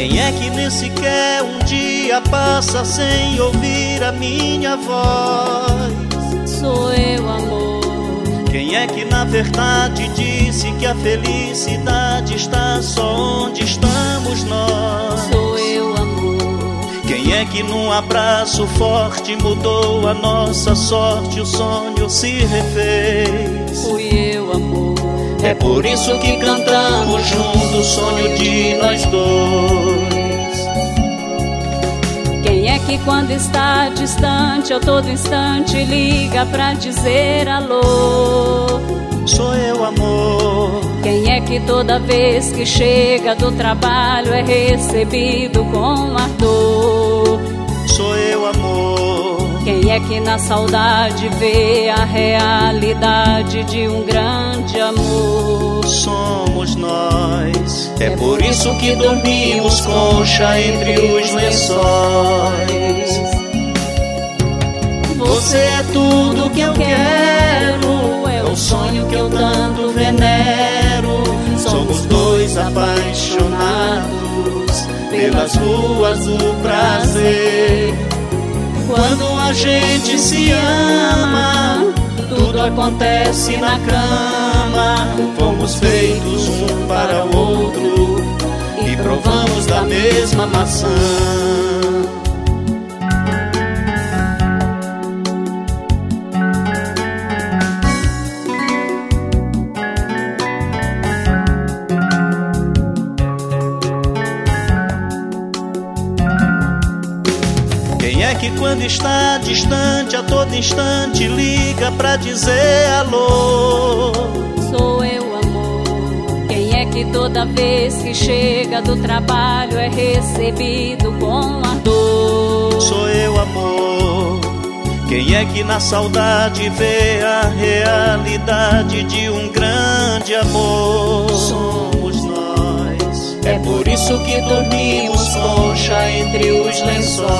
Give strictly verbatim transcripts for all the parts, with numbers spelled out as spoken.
Quem é que nem sequer um dia passa sem ouvir a minha voz? Sou eu, amor. Quem é que na verdade disse que a felicidade está só onde estamos nós? Sou eu, amor. Quem é que num abraço forte mudou a nossa sorte, o sonho se refez? Fui eu, amor. É por isso que cantamos juntos o sonho de nós dois. Quem é que quando está distante, a todo instante liga pra dizer alô? Sou eu, amor. Quem é que toda vez que chega do trabalho é recebido com ardor? Sou eu, amor. Quem é que na saudade vê a realidade de um grande amor? Somos nós. É por isso que dormimos concha entre os lençóis. Você é tudo que eu quero, é o sonho que eu tanto venero. Somos dois apaixonados pelas ruas do prazer. Quando a gente se ama, tudo acontece na cama. Fomos feitos um para o outro e provamos da mesma maçã. Quem é que quando está distante, a todo instante liga pra dizer alô? Sou eu, amor. Quem é que toda vez que chega do trabalho é recebido com ardor? Sou eu, amor. Quem é que na saudade vê a realidade de um grande amor? Somos nós. É por isso que dormimos concha entre os lençóis.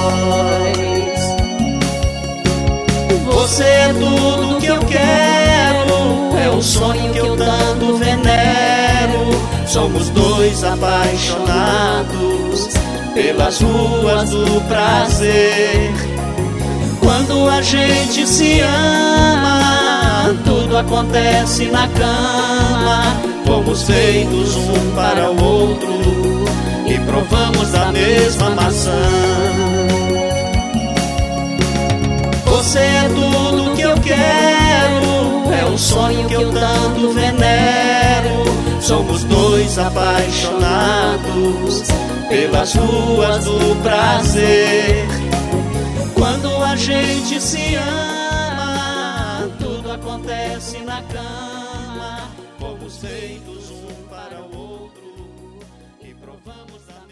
Você é tudo que eu quero, é o sonho que eu tanto venero. Somos dois apaixonados pelas ruas do prazer. Quando a gente se ama, tudo acontece na cama. Fomos feitos um para o outro e provamos da mesma maçã. Você é tudo que eu quero, é o sonho que eu tanto venero. Somos dois apaixonados pelas ruas do prazer. Quando a gente se ama, tudo acontece na cama. Fomos feitos um para o outro e provamos da